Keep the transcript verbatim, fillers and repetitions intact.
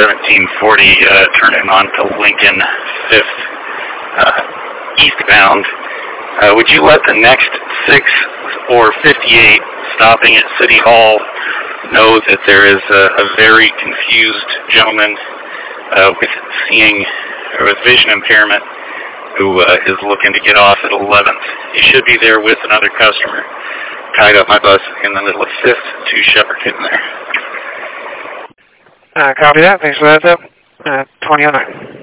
seventeen forty uh, turning on to Lincoln fifth uh, eastbound. Uh, would you let the next six or fifty-eight stopping at City Hall know that there is a, a very confused gentleman uh, with seeing or with vision impairment who uh, is looking to get off at eleventh. He should be there with another customer. Tied up my bus in the middle of fifth to Shepherd getting there. Uh, copy that. Thanks for that, though. Uh, twenty oh nine.